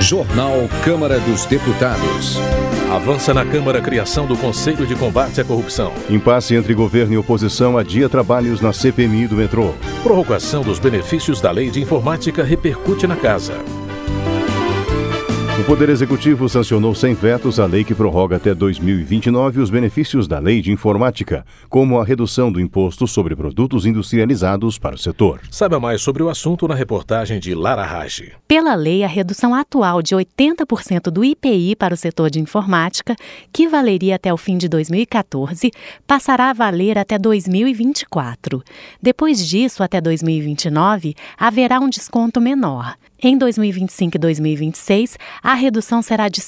Jornal Câmara dos Deputados. Avança na Câmara a criação do Conselho de Combate à Corrupção. Impasse entre governo e oposição adia trabalhos na CPMI do metrô. Prorrogação dos benefícios da Lei de Informática repercute na Casa. O Poder Executivo sancionou sem vetos a lei que prorroga até 2029 os benefícios da Lei de Informática, como a redução do imposto sobre produtos industrializados para o setor. Saiba mais sobre o assunto na reportagem de Lara Rage. Pela lei, a redução atual de 80% do IPI para o setor de informática, que valeria até o fim de 2014, passará a valer até 2024. Depois disso, até 2029, haverá um desconto menor. Em 2025 e 2026, a redução será de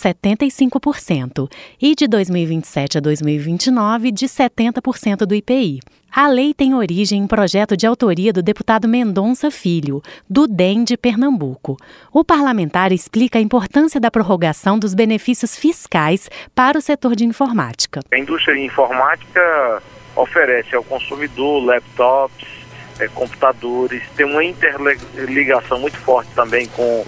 75% e de 2027 a 2029, de 70% do IPI. A lei tem origem em projeto de autoria do deputado Mendonça Filho, do DEM de Pernambuco. O parlamentar explica a importância da prorrogação dos benefícios fiscais para o setor de informática. A indústria de informática oferece ao consumidor laptops, computadores, tem uma interligação muito forte também com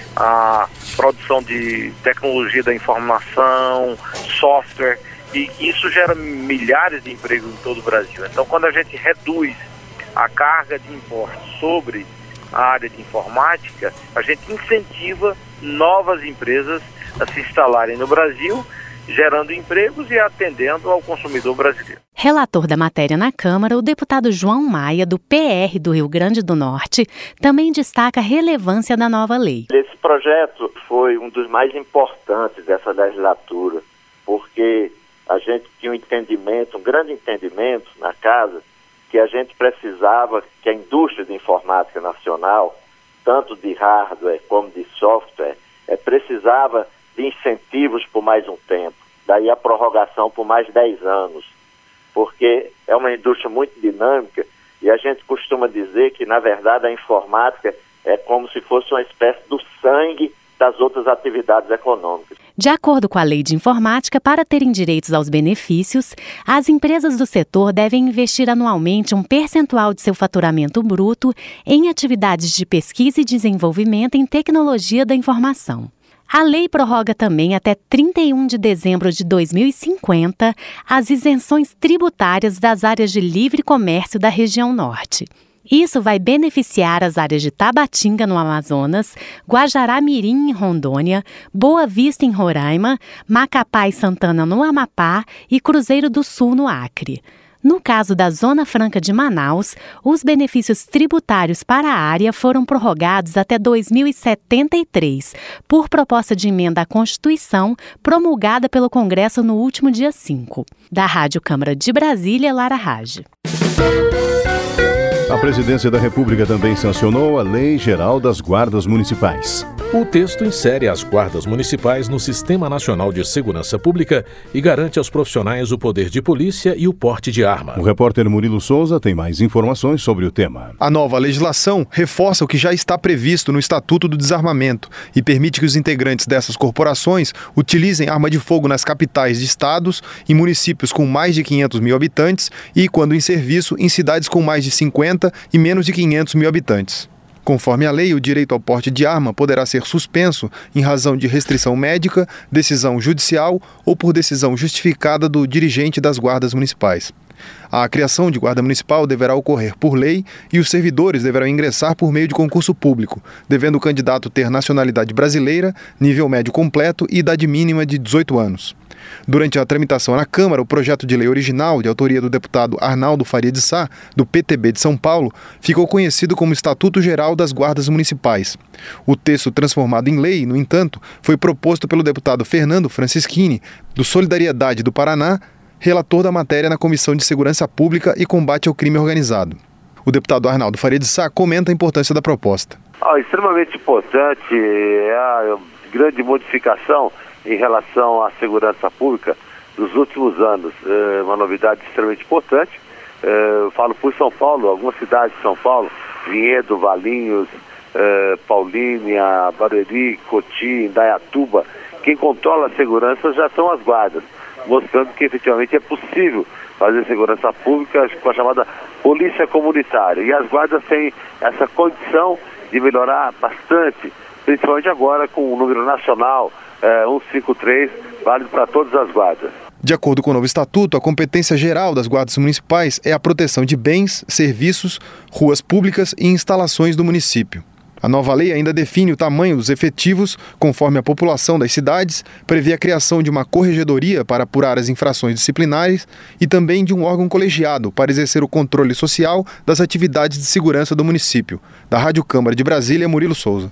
a produção de tecnologia da informação, software, e isso gera milhares de empregos em todo o Brasil. Então, quando a gente reduz a carga de impostos sobre a área de informática, a gente incentiva novas empresas a se instalarem no Brasil, gerando empregos e atendendo ao consumidor brasileiro. Relator da matéria na Câmara, o deputado João Maia, do PR do Rio Grande do Norte, também destaca a relevância da nova lei. Esse projeto foi um dos mais importantes dessa legislatura, porque a gente tinha um grande entendimento na casa, que a gente precisava que a indústria de informática nacional, tanto de hardware como de software, precisava de incentivos por mais um tempo, daí a prorrogação por mais 10 anos, porque é uma indústria muito dinâmica e a gente costuma dizer que, na verdade, a informática é como se fosse uma espécie do sangue das outras atividades econômicas. De acordo com a Lei de Informática, para terem direitos aos benefícios, as empresas do setor devem investir anualmente um percentual de seu faturamento bruto em atividades de pesquisa e desenvolvimento em tecnologia da informação. A lei prorroga também até 31 de dezembro de 2050 as isenções tributárias das áreas de livre comércio da região norte. Isso vai beneficiar as áreas de Tabatinga, no Amazonas, Guajará-Mirim, em Rondônia, Boa Vista, em Roraima, Macapá e Santana, no Amapá e Cruzeiro do Sul, no Acre. No caso da Zona Franca de Manaus, os benefícios tributários para a área foram prorrogados até 2073, por proposta de emenda à Constituição promulgada pelo Congresso no último dia 5. Da Rádio Câmara de Brasília, Lara Rage. A Presidência da República também sancionou a Lei Geral das Guardas Municipais. O texto insere as guardas municipais no Sistema Nacional de Segurança Pública e garante aos profissionais o poder de polícia e o porte de arma. O repórter Murilo Souza tem mais informações sobre o tema. A nova legislação reforça o que já está previsto no Estatuto do Desarmamento e permite que os integrantes dessas corporações utilizem arma de fogo nas capitais de estados e municípios com mais de 500 mil habitantes e, quando em serviço, em cidades com mais de 50 e menos de 500 mil habitantes. Conforme a lei, o direito ao porte de arma poderá ser suspenso em razão de restrição médica, decisão judicial ou por decisão justificada do dirigente das guardas municipais. A criação de guarda municipal deverá ocorrer por lei e os servidores deverão ingressar por meio de concurso público, devendo o candidato ter nacionalidade brasileira, nível médio completo e idade mínima de 18 anos. Durante a tramitação na Câmara, o projeto de lei original, de autoria do deputado Arnaldo Faria de Sá, do PTB de São Paulo, ficou conhecido como Estatuto Geral das Guardas Municipais. O texto transformado em lei, no entanto, foi proposto pelo deputado Fernando Francischini, do Solidariedade do Paraná, relator da matéria na Comissão de Segurança Pública e Combate ao Crime Organizado. O deputado Arnaldo Faria de Sá comenta a importância da proposta. Extremamente importante, é a grande modificação em relação à segurança pública dos últimos anos. É uma novidade extremamente importante. Eu falo por São Paulo, algumas cidades de São Paulo, Vinhedo, Valinhos, Paulínia, Barueri, Cotim, Indaiatuba. Quem controla a segurança já são as guardas, mostrando que efetivamente é possível fazer segurança pública com a chamada polícia comunitária. E as guardas têm essa condição de melhorar bastante principalmente agora com o número nacional 153, válido para todas as guardas. De acordo com o novo estatuto, a competência geral das guardas municipais é a proteção de bens, serviços, ruas públicas e instalações do município. A nova lei ainda define o tamanho dos efetivos conforme a população das cidades, prevê a criação de uma corregedoria para apurar as infrações disciplinares e também de um órgão colegiado para exercer o controle social das atividades de segurança do município. Da Rádio Câmara de Brasília, Murilo Souza.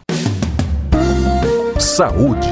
Saúde.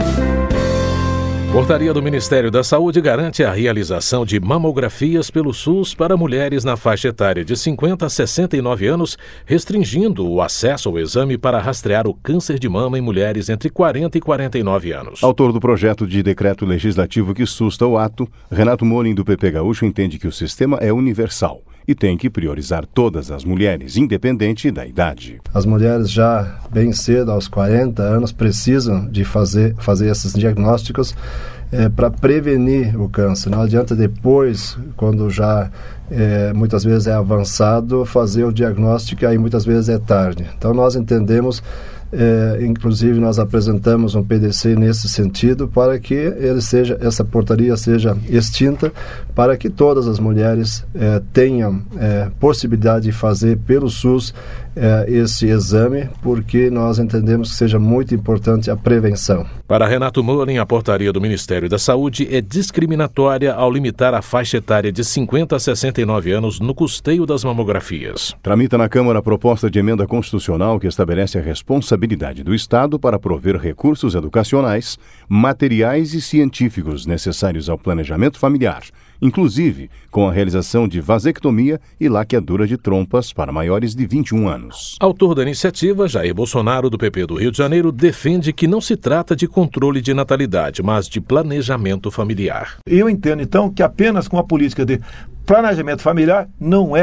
Portaria do Ministério da Saúde garante a realização de mamografias pelo SUS para mulheres na faixa etária de 50 a 69 anos, restringindo o acesso ao exame para rastrear o câncer de mama em mulheres entre 40 e 49 anos. Autor do projeto de decreto legislativo que susta o ato, Renato Morim, do PP Gaúcho, entende que o sistema é universal e tem que priorizar todas as mulheres, independente da idade. As mulheres já bem cedo, aos 40 anos, precisam de fazer esses diagnósticos para prevenir o câncer. Não adianta depois, quando já muitas vezes é avançado, fazer o diagnóstico e aí muitas vezes é tarde. Então nós entendemos, inclusive nós apresentamos um PDC nesse sentido para que essa portaria seja extinta, para que todas as mulheres tenham possibilidade de fazer pelo SUS esse exame, porque nós entendemos que seja muito importante a prevenção. Para Renato Morim, a portaria do Ministério da Saúde é discriminatória ao limitar a faixa etária de 50 a 69 anos no custeio das mamografias. Tramita na Câmara a proposta de emenda constitucional que estabelece a responsabilidade do Estado para prover recursos educacionais, materiais e científicos necessários ao planejamento familiar, inclusive com a realização de vasectomia e laqueadura de trompas para maiores de 21 anos. Autor da iniciativa, Jair Bolsonaro, do PP do Rio de Janeiro, defende que não se trata de controle de natalidade, mas de planejamento familiar. Eu entendo, então, que apenas com a política de planejamento familiar não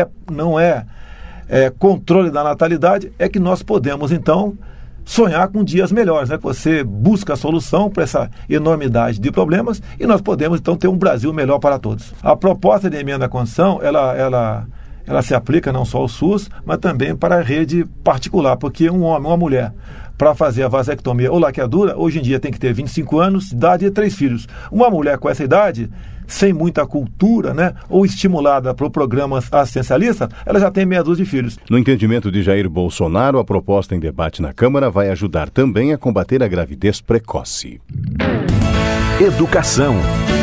é controle da natalidade, é que nós podemos, então, sonhar com dias melhores, né? Você busca a solução para essa enormidade de problemas e nós podemos, então, ter um Brasil melhor para todos. A proposta de emenda à Constituição, ela se aplica não só ao SUS, mas também para a rede particular, porque um homem, uma mulher, para fazer a vasectomia ou laqueadura, hoje em dia tem que ter 25 anos, idade e 3 filhos. Uma mulher com essa idade, sem muita cultura, né, ou estimulada por programas assistencialistas, ela já tem meia dúzia de filhos. No entendimento de Jair Bolsonaro, a proposta em debate na Câmara vai ajudar também a combater a gravidez precoce. Educação.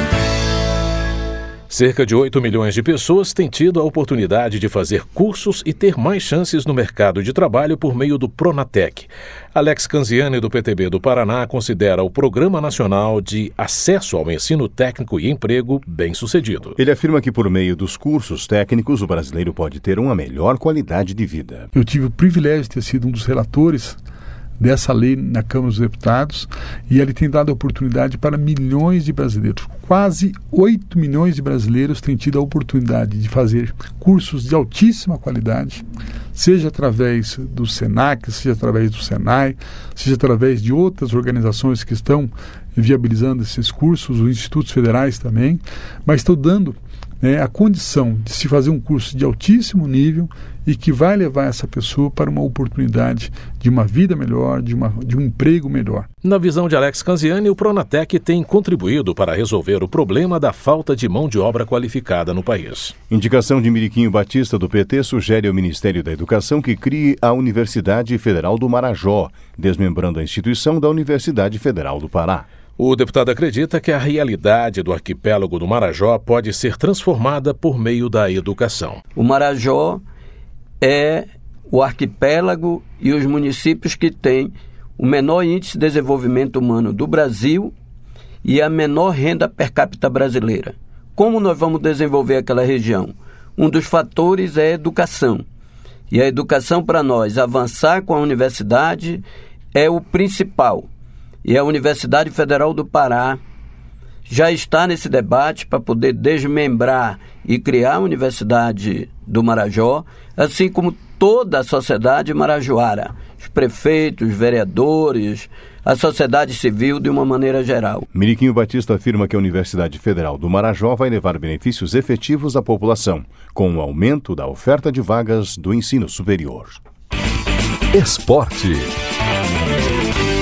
Cerca de 8 milhões de pessoas têm tido a oportunidade de fazer cursos e ter mais chances no mercado de trabalho por meio do Pronatec. Alex Canziani, do PTB do Paraná, considera o Programa Nacional de Acesso ao Ensino Técnico e Emprego bem-sucedido. Ele afirma que por meio dos cursos técnicos o brasileiro pode ter uma melhor qualidade de vida. Eu tive o privilégio de ter sido um dos relatores dessa lei na Câmara dos Deputados e ele tem dado oportunidade para milhões de brasileiros. Quase 8 milhões de brasileiros têm tido a oportunidade de fazer cursos de altíssima qualidade, seja através do SENAC, seja através do SENAI, seja através de outras organizações que estão viabilizando esses cursos, os institutos federais também, mas estão dando a condição de se fazer um curso de altíssimo nível e que vai levar essa pessoa para uma oportunidade de uma vida melhor, de um emprego melhor. Na visão de Alex Canziani, o Pronatec tem contribuído para resolver o problema da falta de mão de obra qualificada no país. Indicação de Miriquinho Batista, do PT, sugere ao Ministério da Educação que crie a Universidade Federal do Marajó, desmembrando a instituição da Universidade Federal do Pará. O deputado acredita que a realidade do arquipélago do Marajó pode ser transformada por meio da educação. O Marajó é o arquipélago e os municípios que têm o menor índice de desenvolvimento humano do Brasil e a menor renda per capita brasileira. Como nós vamos desenvolver aquela região? Um dos fatores é a educação. E a educação, para nós, avançar com a universidade é o principal. E a Universidade Federal do Pará já está nesse debate para poder desmembrar e criar a Universidade do Marajó, assim como toda a sociedade marajoara, os prefeitos, os vereadores, a sociedade civil de uma maneira geral. Miriquinho Batista afirma que a Universidade Federal do Marajó vai levar benefícios efetivos à população, com o aumento da oferta de vagas do ensino superior. Esporte.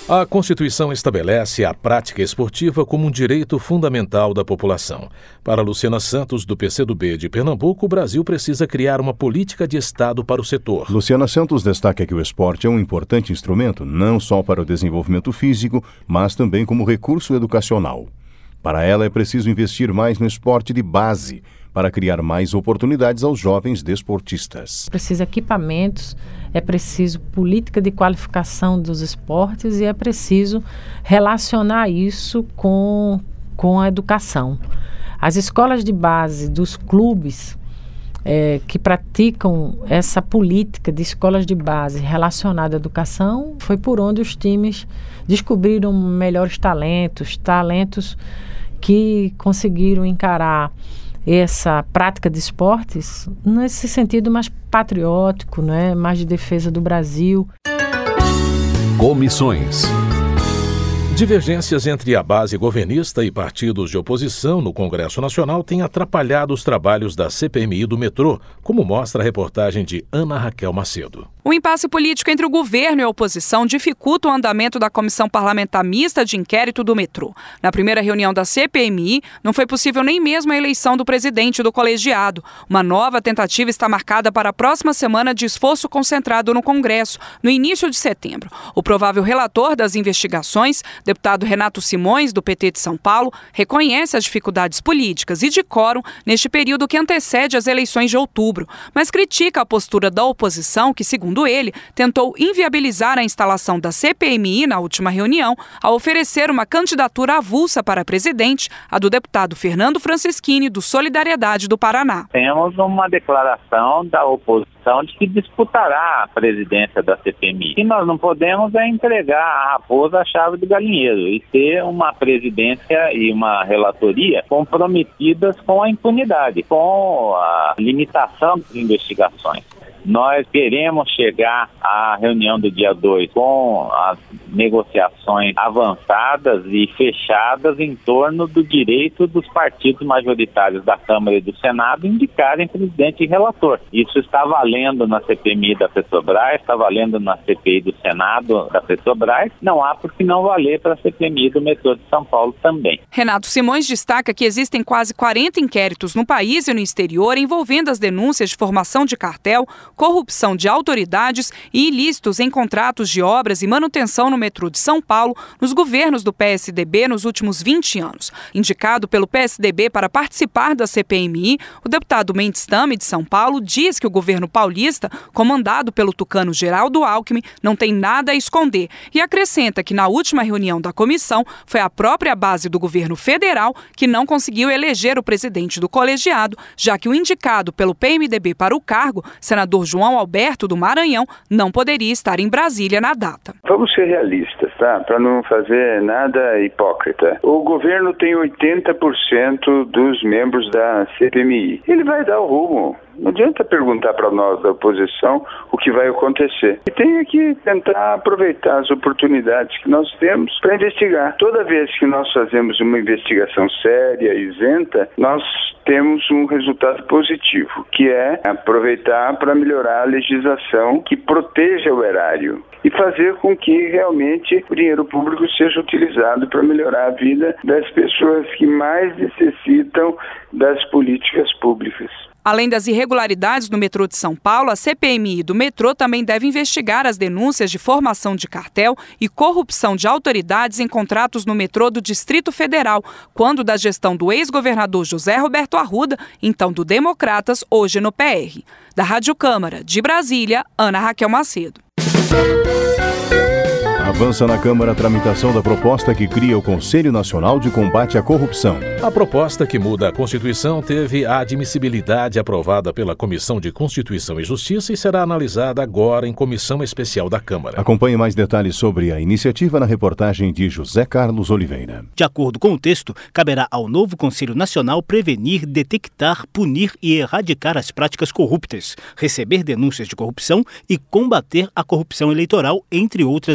A Constituição estabelece a prática esportiva como um direito fundamental da população. Para Luciana Santos, do PCdoB de Pernambuco, o Brasil precisa criar uma política de Estado para o setor. Luciana Santos destaca que o esporte é um importante instrumento, não só para o desenvolvimento físico, mas também como recurso educacional. Para ela, é preciso investir mais no esporte de base, para criar mais oportunidades aos jovens desportistas. Precisa equipamentos, é preciso política de qualificação dos esportes e é preciso relacionar isso com a educação. As escolas de base dos clubes que praticam essa política de escolas de base relacionada à educação, foi por onde os times descobriram melhores talentos que conseguiram encarar essa prática de esportes nesse sentido mais patriótico, né? Mais de defesa do Brasil. Comissões. Divergências entre a base governista e partidos de oposição no Congresso Nacional têm atrapalhado os trabalhos da CPMI do metrô, como mostra a reportagem de Ana Raquel Macedo. O impasse político entre o governo e a oposição dificulta o andamento da Comissão Parlamentar Mista de Inquérito do metrô. Na primeira reunião da CPMI, não foi possível nem mesmo a eleição do presidente do colegiado. Uma nova tentativa está marcada para a próxima semana de esforço concentrado no Congresso, no início de setembro. O provável relator das investigações, deputado Renato Simões, do PT de São Paulo, reconhece as dificuldades políticas e de quórum neste período que antecede as eleições de outubro, mas critica a postura da oposição que, segundo ele, tentou inviabilizar a instalação da CPMI na última reunião ao oferecer uma candidatura avulsa para presidente, a do deputado Fernando Francischini, do Solidariedade do Paraná. Temos uma declaração da oposição de que disputará a presidência da CPMI. E nós não podemos entregar à raposa a chave do galinheiro e ter uma presidência e uma relatoria comprometidas com a impunidade, com a limitação das investigações. Nós queremos chegar à reunião do dia 2 com as negociações avançadas e fechadas em torno do direito dos partidos majoritários da Câmara e do Senado indicarem presidente e relator. Isso está valendo na CPMI da Petrobras, está valendo na CPI do Senado da Petrobras, não há por que não valer para a CPMI do metrô de São Paulo também. Renato Simões destaca que existem quase 40 inquéritos no país e no exterior envolvendo as denúncias de formação de cartel, corrupção de autoridades e ilícitos em contratos de obras e manutenção no metrô de São Paulo nos governos do PSDB nos últimos 20 anos. Indicado pelo PSDB para participar da CPMI, o deputado Mendes Tame, de São Paulo, diz que o governo paulista, comandado pelo tucano Geraldo Alckmin, não tem nada a esconder e acrescenta que na última reunião da comissão foi a própria base do governo federal que não conseguiu eleger o presidente do colegiado, já que o indicado pelo PMDB para o cargo, senador João Alberto do Maranhão, não poderia estar em Brasília na data. Vamos ser realistas, tá? Para não fazer nada hipócrita. O governo tem 80% dos membros da CPMI. Ele vai dar o rumo. Não adianta perguntar para nós da oposição o que vai acontecer. E tem que tentar aproveitar as oportunidades que nós temos para investigar. Toda vez que nós fazemos uma investigação séria, isenta, nós temos um resultado positivo, que é aproveitar para melhorar a legislação que proteja o erário e fazer com que realmente o dinheiro público seja utilizado para melhorar a vida das pessoas que mais necessitam das políticas públicas. Além das irregularidades no metrô de São Paulo, a CPMI do metrô também deve investigar as denúncias de formação de cartel e corrupção de autoridades em contratos no metrô do Distrito Federal, quando da gestão do ex-governador José Roberto Arruda, então do Democratas, hoje no PR. Da Rádio Câmara, de Brasília, Ana Raquel Macedo. Avança na Câmara a tramitação da proposta que cria o Conselho Nacional de Combate à Corrupção. A proposta que muda a Constituição teve a admissibilidade aprovada pela Comissão de Constituição e Justiça e será analisada agora em comissão especial da Câmara. Acompanhe mais detalhes sobre a iniciativa na reportagem de José Carlos Oliveira. De acordo com o texto, caberá ao novo Conselho Nacional prevenir, detectar, punir e erradicar as práticas corruptas, receber denúncias de corrupção e combater a corrupção eleitoral, entre outras atribuições.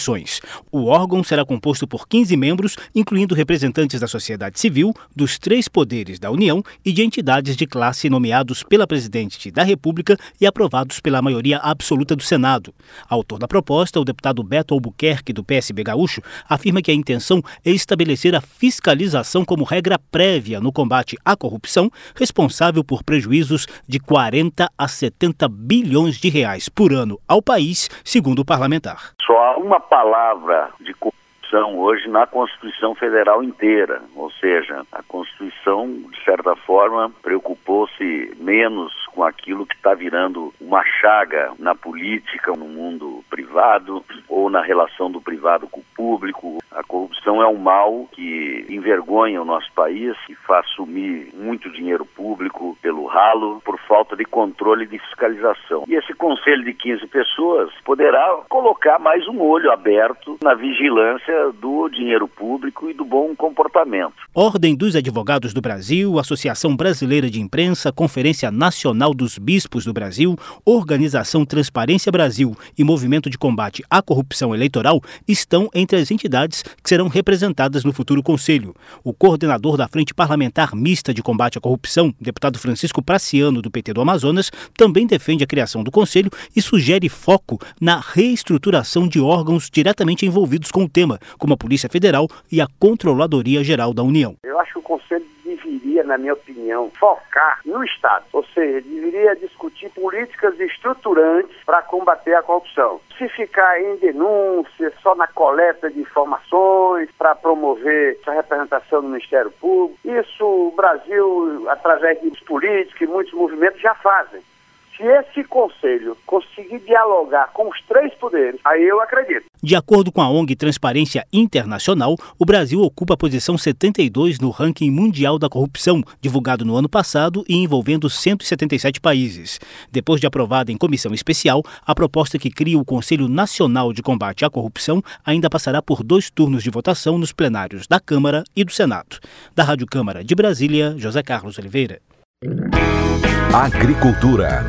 eleições. O órgão será composto por 15 membros, incluindo representantes da sociedade civil, dos 3 poderes da União e de entidades de classe nomeados pela Presidente da República e aprovados pela maioria absoluta do Senado. Autor da proposta, o deputado Beto Albuquerque, do PSB gaúcho, afirma que a intenção é estabelecer a fiscalização como regra prévia no combate à corrupção, responsável por prejuízos de 40 a 70 bilhões de reais por ano ao país, segundo o parlamentar. Só há uma palavra de corrupção hoje na Constituição Federal inteira, ou seja, a Constituição, de certa forma, preocupou-se menos com aquilo que está virando uma chaga na política, no mundo privado, ou na relação do privado com o público. A corrupção é um mal que envergonha o nosso país e faz sumir muito dinheiro público pelo ralo, por falta de controle e de fiscalização. E esse conselho de 15 pessoas poderá colocar mais um olho aberto na vigilância do dinheiro público e do bom comportamento. Ordem dos Advogados do Brasil, Associação Brasileira de Imprensa, Conferência Nacional dos Bispos do Brasil, Organização Transparência Brasil e Movimento de Combate à Corrupção Eleitoral estão entre as entidades que serão representadas no futuro conselho. O coordenador da Frente Parlamentar Mista de Combate à Corrupção, deputado Francisco Praciano, do PT do Amazonas, também defende a criação do conselho e sugere foco na reestruturação de órgãos diretamente envolvidos com o tema, como a Polícia Federal e a Controladoria Geral da União. Eu acho que o Conselho deveria, na minha opinião, focar no Estado, ou seja, deveria discutir políticas estruturantes para combater a corrupção. Se ficar em denúncia, só na coleta de informações, para promover essa representação do Ministério Público, isso o Brasil, através dos políticos e muitos movimentos, já fazem. Se esse conselho conseguir dialogar com os 3 poderes, aí eu acredito. De acordo com a ONG Transparência Internacional, o Brasil ocupa a posição 72 no ranking mundial da corrupção, divulgado no ano passado e envolvendo 177 países. Depois de aprovada em comissão especial, a proposta que cria o Conselho Nacional de Combate à Corrupção ainda passará por 2 turnos de votação nos plenários da Câmara e do Senado. Da Rádio Câmara de Brasília, José Carlos Oliveira. Agricultura.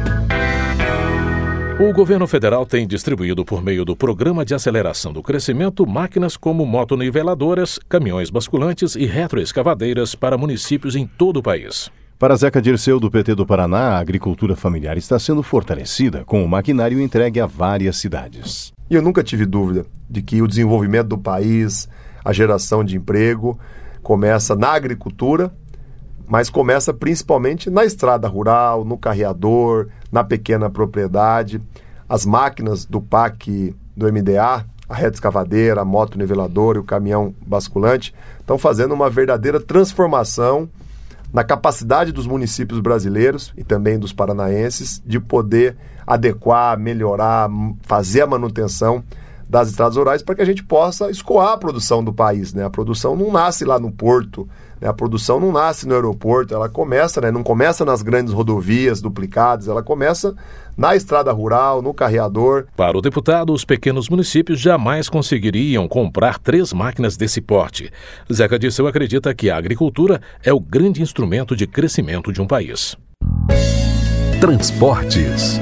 O governo federal tem distribuído por meio do Programa de Aceleração do Crescimento máquinas como motoniveladoras, caminhões basculantes e retroescavadeiras para municípios em todo o país. Para Zeca Dirceu, do PT do Paraná, a agricultura familiar está sendo fortalecida com o maquinário entregue a várias cidades. E eu nunca tive dúvida de que o desenvolvimento do país, a geração de emprego, começa na agricultura, mas começa principalmente na estrada rural, no carreador, na pequena propriedade. As máquinas do PAC do MDA, a retroescavadeira, a moto-niveladora e o caminhão basculante, estão fazendo uma verdadeira transformação na capacidade dos municípios brasileiros e também dos paranaenses de poder adequar, melhorar, fazer a manutenção das estradas rurais para que a gente possa escoar a produção do país, né? A produção não nasce lá no porto, né? A produção não nasce no aeroporto, ela começa, né? Não começa nas grandes rodovias duplicadas, ela começa na estrada rural, no carreador. Para o deputado, os pequenos municípios jamais conseguiriam comprar 3 máquinas desse porte. Zeca Dirceu acredita que a agricultura é o grande instrumento de crescimento de um país. Transportes.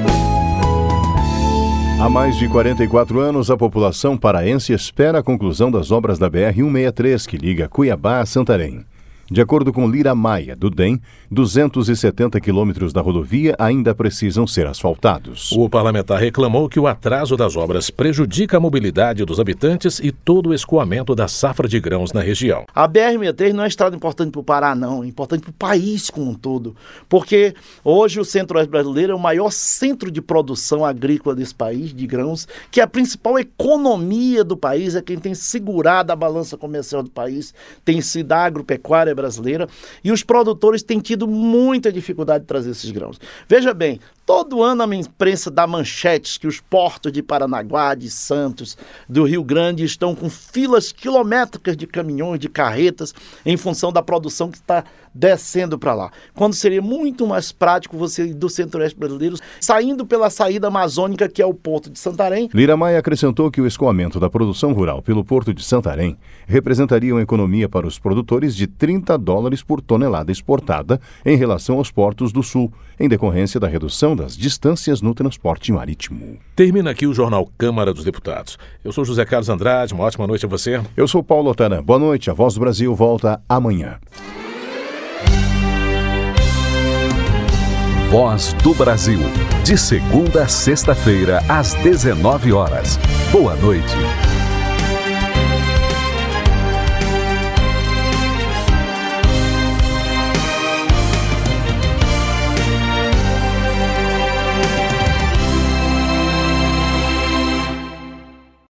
Há mais de 44 anos, a população paraense espera a conclusão das obras da BR-163, que liga Cuiabá a Santarém. De acordo com Lira Maia, do DEM, 270 quilômetros da rodovia ainda precisam ser asfaltados. O parlamentar reclamou que o atraso das obras prejudica a mobilidade dos habitantes e todo o escoamento da safra de grãos na região. A BR-63 não é estrada importante para o Pará, não. É importante para o país como um todo. Porque hoje o Centro-Oeste brasileiro é o maior centro de produção agrícola desse país, de grãos, que é a principal economia do país, é quem tem segurado a balança comercial do país, tem sido a agropecuária brasileira, e os produtores têm tido muita dificuldade de trazer esses grãos. Veja bem, todo ano a imprensa dá manchetes que os portos de Paranaguá, de Santos, do Rio Grande estão com filas quilométricas de caminhões, de carretas, em função da produção que está descendo para lá. Quando seria muito mais prático você ir do centro-oeste brasileiro, saindo pela saída amazônica, que é o Porto de Santarém. Lira Maia acrescentou que o escoamento da produção rural pelo Porto de Santarém representaria uma economia para os produtores de $30 por tonelada exportada em relação aos portos do Sul, em decorrência da redução das distâncias no transporte marítimo. Termina aqui o Jornal Câmara dos Deputados. Eu sou José Carlos Andrade, uma ótima noite a você. Eu sou Paulo Otana. Boa noite, a Voz do Brasil volta amanhã. Voz do Brasil, de segunda a sexta-feira, às 19 horas. Boa noite.